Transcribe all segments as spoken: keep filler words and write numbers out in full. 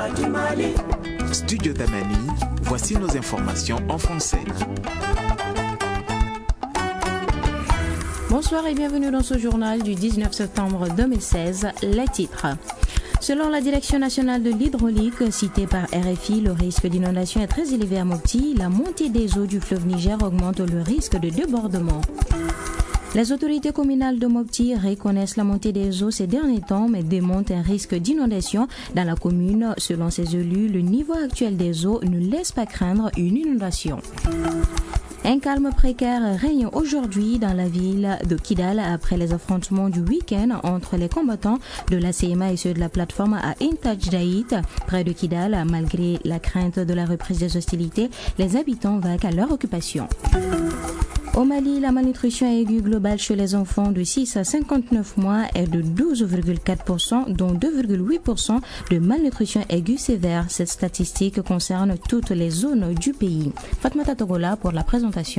du Mali. Studio Tamani, voici nos informations en français. Bonsoir et bienvenue dans ce journal du dix-neuf septembre deux mille seize. Les titres. Selon la Direction nationale de l'hydraulique, citée par R F I, le risque d'inondation est très élevé à Mopti. La montée des eaux du fleuve Niger augmente le risque de débordement. Les autorités communales de Mopti reconnaissent la montée des eaux ces derniers temps, mais démontrent un risque d'inondation dans la commune. Selon ses élus, le niveau actuel des eaux ne laisse pas craindre une inondation. Un calme précaire règne aujourd'hui dans la ville de Kidal après les affrontements du week-end entre les combattants de la C M A et ceux de la plateforme à Intaj Daït. Près de Kidal, malgré la crainte de la reprise des hostilités, les habitants vaquent à leur occupation. Au Mali, la malnutrition aiguë globale chez les enfants de six à cinquante-neuf mois est de douze virgule quatre pour cent, dont deux virgule huit pour cent de malnutrition aiguë sévère. Cette statistique concerne toutes les zones du pays. Fatmata Togola pour la présentation.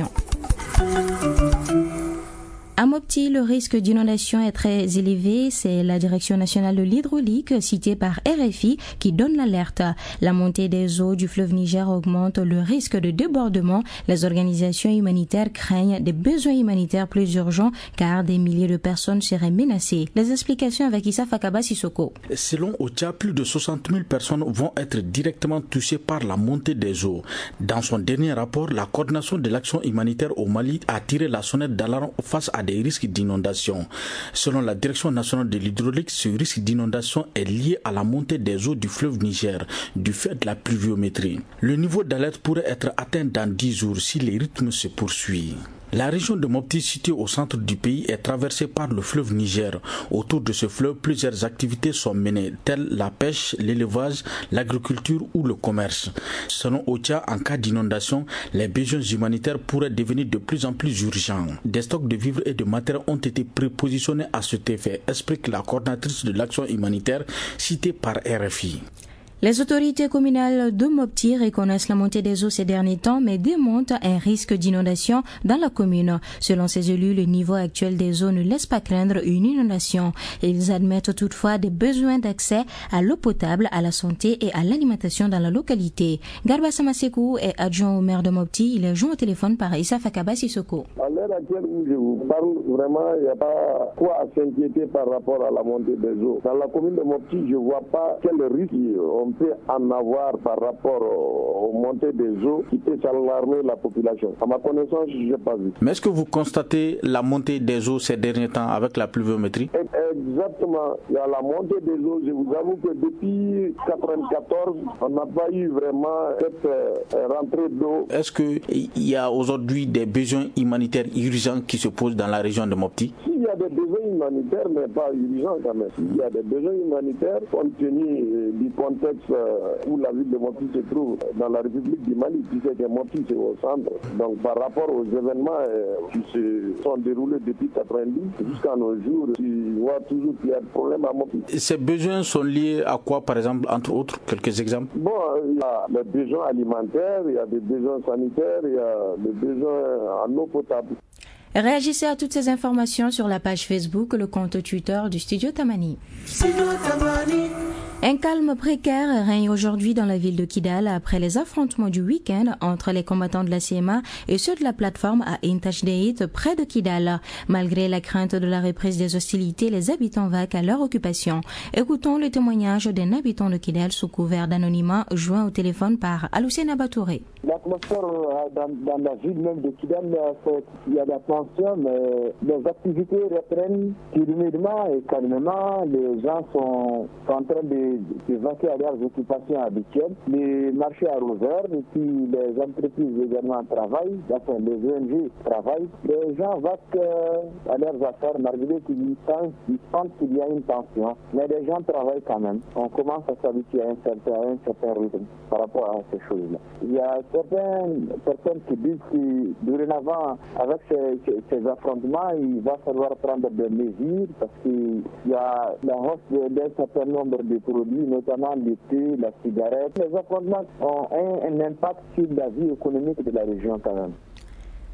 À Mopti, le risque d'inondation est très élevé. C'est la Direction nationale de l'hydraulique, citée par R F I, qui donne l'alerte. La montée des eaux du fleuve Niger augmente le risque de débordement. Les organisations humanitaires craignent des besoins humanitaires plus urgents car des milliers de personnes seraient menacées. Les explications avec Issa Fakaba Sissoko. Selon OCHA, plus de soixante mille personnes vont être directement touchées par la montée des eaux. Dans son dernier rapport, la coordination de l'action humanitaire au Mali a tiré la sonnette d'alarme face à des risques d'inondation. Selon la Direction nationale de l'hydraulique, ce risque d'inondation est lié à la montée des eaux du fleuve Niger du fait de la pluviométrie. Le niveau d'alerte pourrait être atteint dans dix jours si les rythmes se poursuivent. La région de Mopti, située au centre du pays, est traversée par le fleuve Niger. Autour de ce fleuve, plusieurs activités sont menées, telles la pêche, l'élevage, l'agriculture ou le commerce. Selon OCHA, en cas d'inondation, les besoins humanitaires pourraient devenir de plus en plus urgents. Des stocks de vivres et de matériel ont été prépositionnés à cet effet, explique la coordinatrice de l'action humanitaire citée par R F I. Les autorités communales de Mopti reconnaissent la montée des eaux ces derniers temps, mais démontrent un risque d'inondation dans la commune. Selon ces élus, le niveau actuel des eaux ne laisse pas craindre une inondation. Ils admettent toutefois des besoins d'accès à l'eau potable, à la santé et à l'alimentation dans la localité. Garba Samasekou est adjoint au maire de Mopti. Il est joint au téléphone par Issa Fakaba Sissoko. À l'heure actuelle où je vous parle, vraiment, il n'y a pas quoi à s'inquiéter par rapport à la montée des eaux. Dans la commune de Mopti, je ne vois pas quel risque on peut en avoir par rapport aux montées des eaux qui peut alarmer la population. À ma connaissance, je n'ai pas vu. Mais est-ce que vous constatez la montée des eaux ces derniers temps avec la pluviométrie? Exactement. Il y a la montée des eaux. Je vous avoue que depuis mille neuf cent quatre-vingt-quatorze, on n'a pas eu vraiment cette euh, rentrée d'eau. Est-ce qu'il y a aujourd'hui des besoins humanitaires urgents qui se posent dans la région de Mopti? Il y a des besoins humanitaires, mais pas urgents quand même. Il y a des besoins humanitaires compte tenu euh, du contexte où la ville de Mopti se trouve dans la République du Mali, puisque que Mopti c'est au centre. Donc par rapport aux événements euh, qui se sont déroulés depuis quatre-vingt-dix jusqu'à nos jours, tu vois toujours qu'il y a des problèmes à Mopti. Ces besoins sont liés à quoi, par exemple, entre autres, quelques exemples? Bon, il y a des besoins alimentaires, il y a des besoins sanitaires, il y a des besoins en eau potable. Réagissez à toutes ces informations sur la page Facebook, le compte Twitter du Studio Tamani. Studio Tamani. Un calme précaire règne aujourd'hui dans la ville de Kidal après les affrontements du week-end entre les combattants de la C M A et ceux de la plateforme à Intaj Daït près de Kidal. Malgré la crainte de la reprise des hostilités, les habitants vaquent à leur occupation. Écoutons le témoignage d'un habitant de Kidal sous couvert d'anonymat joint au téléphone par Aloussena Batouré. L'atmosphère dans, dans la ville même de Kidal, il y a de la tension, mais les activités reprennent timidement et calmement. Les gens sont, sont en train de d'évacuer à leurs occupations habituelles. Les marchés arroseurs et puis les entreprises également travaillent, enfin les O N G travaillent. Les gens vaquent à leurs affaires malgré qu'ils sentent qu'il y a une tension. Mais les gens travaillent quand même. On commence à s'habituer à un certain, à un certain rythme par rapport à ces choses-là. Il y a certaines personnes qui disent que dorénavant, avec ces, ces, ces affrontements, il va falloir prendre des mesures parce qu'il y a la hausse d'un certain nombre de produits, notamment le thé, la cigarette. Les affrontements ont un, un impact sur la vie économique de la région quand même.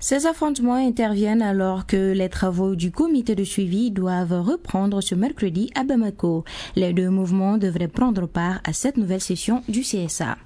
Ces affrontements interviennent alors que les travaux du comité de suivi doivent reprendre ce mercredi à Bamako. Les deux mouvements devraient prendre part à cette nouvelle session du C S A.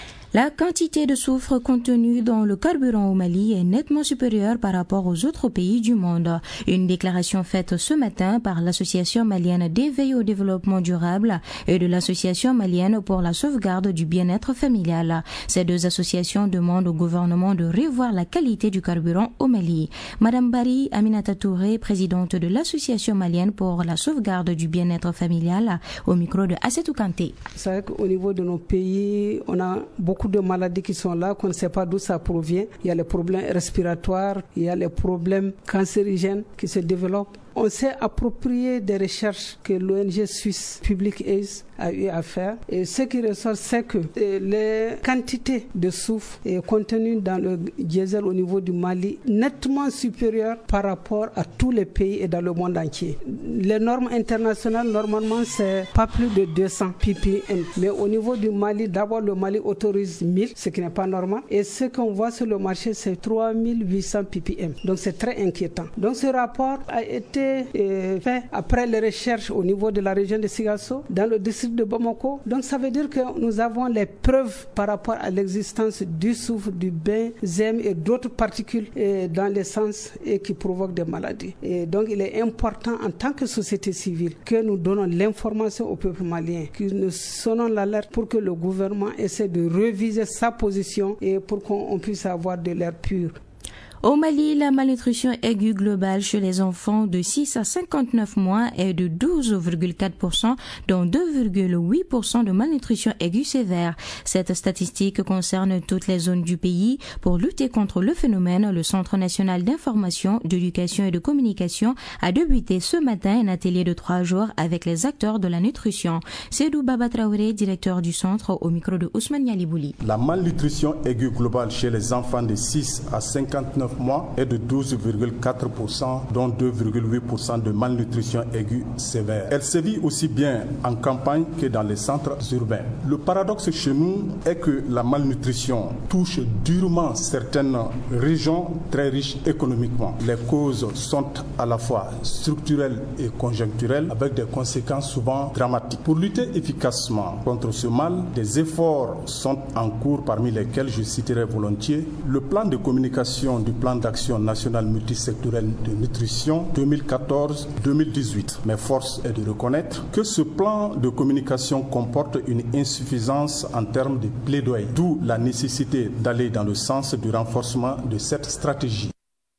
La quantité de soufre contenue dans le carburant au Mali est nettement supérieure par rapport aux autres pays du monde. Une déclaration faite ce matin par l'Association malienne d'éveil au développement durable et de l'Association malienne pour la sauvegarde du bien-être familial. Ces deux associations demandent au gouvernement de revoir la qualité du carburant au Mali. Madame Bari Aminata Touré, présidente de l'Association malienne pour la sauvegarde du bien-être familial, au micro de Assetou Kanté. C'est vrai qu'au niveau de nos pays, on a beaucoup beaucoup de maladies qui sont là, qu'on ne sait pas d'où ça provient. Il y a les problèmes respiratoires, il y a les problèmes cancérigènes qui se développent. On s'est approprié des recherches que l'O N G suisse Public Aids a eu à faire. Et ce qui ressort, c'est que les quantités de soufre contenues dans le diesel au niveau du Mali nettement supérieures par rapport à tous les pays et dans le monde entier. Les normes internationales, normalement, c'est pas plus de deux cents ppm. Mais au niveau du Mali, d'abord, le Mali autorise mille, ce qui n'est pas normal. Et ce qu'on voit sur le marché, c'est trois mille huit cents ppm. Donc, c'est très inquiétant. Donc, ce rapport a été fait après les recherches au niveau de la région de Sigasso, dans le district de Bamako. Donc ça veut dire que nous avons les preuves par rapport à l'existence du soufre, du benzène et d'autres particules dans l'essence et qui provoquent des maladies. Et donc il est important en tant que société civile que nous donnons l'information au peuple malien, que nous sonnons l'alerte pour que le gouvernement essaie de réviser sa position et pour qu'on puisse avoir de l'air pur. Au Mali, la malnutrition aiguë globale chez les enfants de six à cinquante-neuf mois est de douze virgule quatre pour cent, dont deux virgule huit pour cent de malnutrition aiguë sévère. Cette statistique concerne toutes les zones du pays. Pour lutter contre le phénomène, le Centre national d'information, d'éducation et de communication a débuté ce matin un atelier de trois jours avec les acteurs de la nutrition. Seydou Baba Traoré, directeur du centre, au micro de Ousmane Yalibouli. La malnutrition aiguë globale chez les enfants de six à cinquante-neuf mois est de douze virgule quatre pour cent, dont deux virgule huit pour cent de malnutrition aiguë sévère. Elle sévit aussi bien en campagne que dans les centres urbains. Le paradoxe chez nous est que la malnutrition touche durement certaines régions très riches économiquement. Les causes sont à la fois structurelles et conjoncturelles, avec des conséquences souvent dramatiques. Pour lutter efficacement contre ce mal, des efforts sont en cours, parmi lesquels je citerai volontiers le plan de communication du plan d'action national multisectoriel de nutrition deux mille quatorze deux mille dix-huit. Mais force est de reconnaître que ce plan de communication comporte une insuffisance en termes de plaidoyer, d'où la nécessité d'aller dans le sens du renforcement de cette stratégie.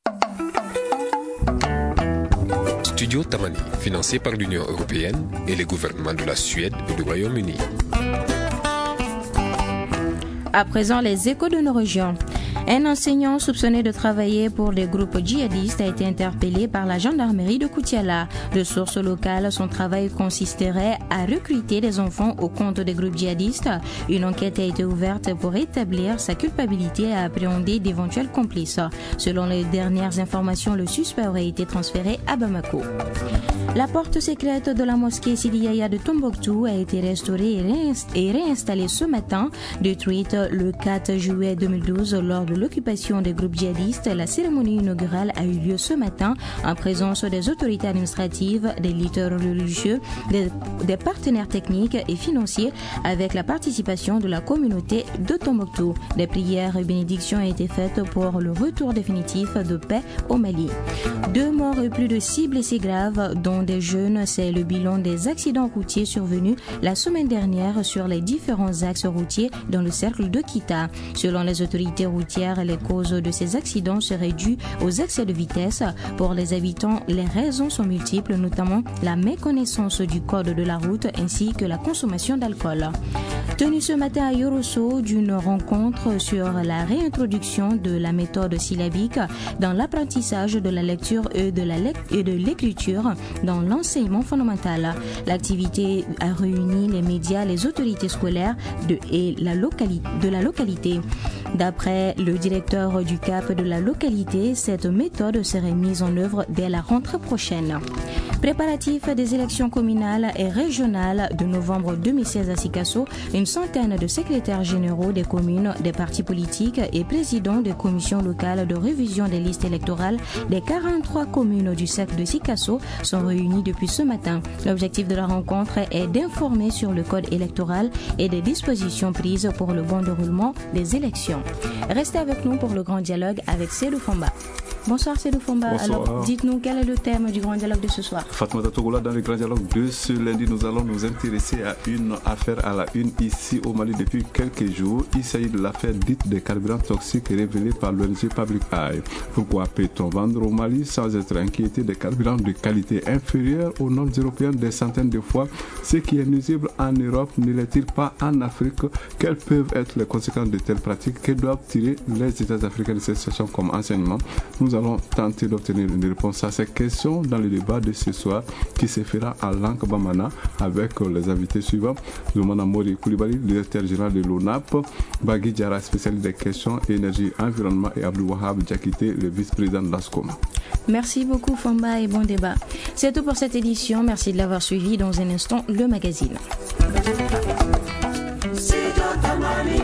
Studio Tamani, financé par l'Union européenne et les gouvernements de la Suède et du Royaume-Uni. À présent, les échos de nos régions. Un enseignant soupçonné de travailler pour des groupes djihadistes a été interpellé par la gendarmerie de Koutiala. De sources locales, son travail consisterait à recruter des enfants au compte des groupes djihadistes. Une enquête a été ouverte pour établir sa culpabilité et appréhender d'éventuels complices. Selon les dernières informations, le suspect aurait été transféré à Bamako. La porte secrète de la mosquée Sidi Yahya de Tombouctou a été restaurée et réinstallée ce matin. Détruite le quatre juillet deux mille douze lors de l'occupation des groupes djihadistes, la cérémonie inaugurale a eu lieu ce matin en présence des autorités administratives, des leaders religieux, des, des partenaires techniques et financiers, avec la participation de la communauté de Tombouctou. Des prières et bénédictions ont été faites pour le retour définitif de paix au Mali. Deux morts et plus de six blessés graves, dont des jeunes, c'est le bilan des accidents routiers survenus la semaine dernière sur les différents axes routiers dans le cercle de Kita. Selon les autorités routières, les causes de ces accidents seraient dues aux excès de vitesse. Pour les habitants, les raisons sont multiples, notamment la méconnaissance du code de la route ainsi que la consommation d'alcool. Tenue ce matin à Yorosso d'une rencontre sur la réintroduction de la méthode syllabique dans l'apprentissage de la lecture et de, la lec- et de l'écriture dans l'enseignement fondamental. L'activité a réuni les médias, les autorités scolaires de, et la locali- de la localité. D'après le directeur du C A P de la localité, cette méthode serait mise en œuvre dès la rentrée prochaine. Préparatifs des élections communales et régionales de novembre deux mille seize à Sikasso, une centaine de secrétaires généraux des communes, des partis politiques et présidents des commissions locales de révision des listes électorales des quarante-trois communes du cercle de Sikasso sont réunis depuis ce matin. L'objectif de la rencontre est d'informer sur le code électoral et des dispositions prises pour le bon déroulement des élections. Restez avec nous pour le grand dialogue avec Seydou Fomba. Bonsoir Seydou Fomba. Bonsoir. Alors, dites-nous quel est le thème du grand dialogue de ce soir. Fatmata Togola, dans le grand dialogue de ce lundi, nous allons nous intéresser à une affaire à la une ici au Mali depuis quelques jours. Il s'agit de l'affaire dite des carburants toxiques révélée par l'O N G Public Eye. Pourquoi peut-on vendre au Mali sans être inquiété des carburants de qualité inférieure aux normes européennes des centaines de fois? Ce qui est nuisible en Europe ne l'est-il pas en Afrique? Quelles peuvent être les conséquences de telles pratiques? Que doivent tirer les États africains de cette situation comme enseignement? Nous allons tenter d'obtenir une réponse à ces questions dans le débat de ce soir qui se fera à Lank-Bamana avec les invités suivants: Zoumana Mori Koulibaly, directeur général de l'O N A P, Bagui Diarra, spécialiste des questions énergie, environnement, et Abdou Wahab Diakité, le vice-président de l'ASCOM. Merci beaucoup Fomba et bon débat. C'est tout pour cette édition. Merci de l'avoir suivi. Dans un instant, le magazine. Studio Tamani.